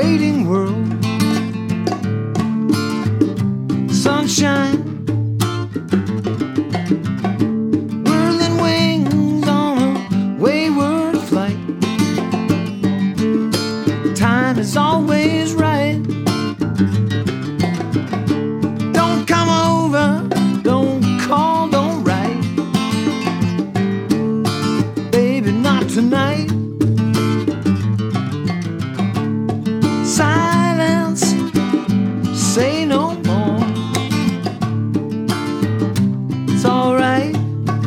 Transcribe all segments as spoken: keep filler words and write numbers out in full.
waiting world. Sunshine, whirling wings on a wayward flight. Time is always right. Don't come over, don't call, don't write. Baby, not tonight. Silence, say no more. It's alright.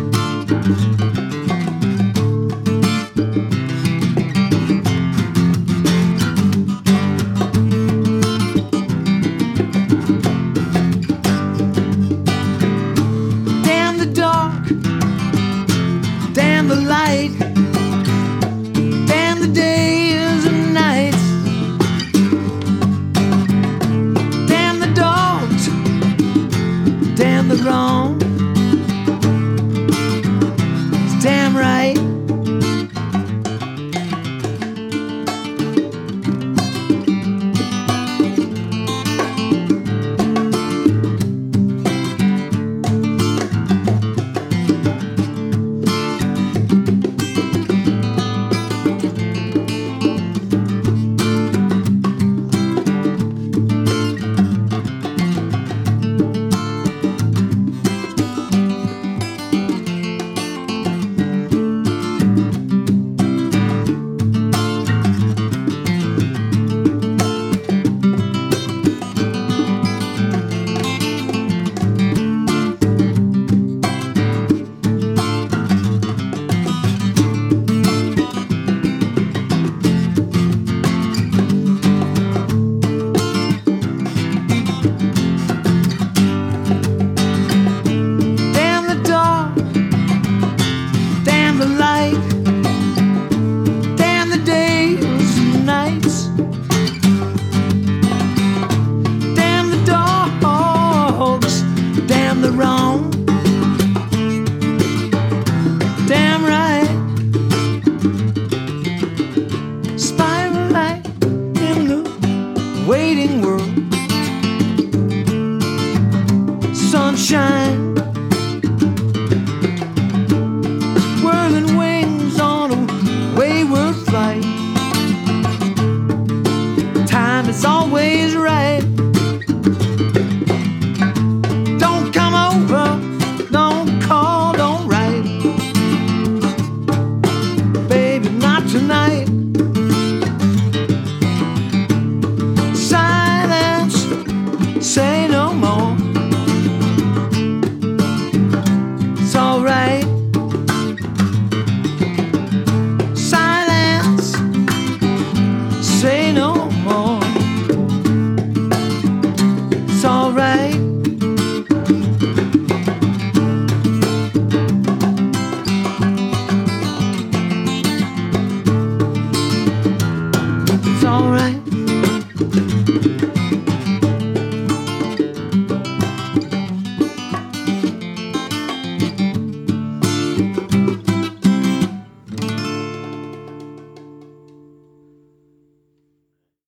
Damn the dark, damn the light, damn the days and nights, damn the dogs, damn the wrong. It's damn right. The wrong, damn right. Spiral light in the waiting world. Sunshine, whirling wings on a wayward flight. Time is always right. Don't call, don't write. Baby, not tonight. Silence, say no more. It's alright. Silence, say no more. It's alright. It's alright.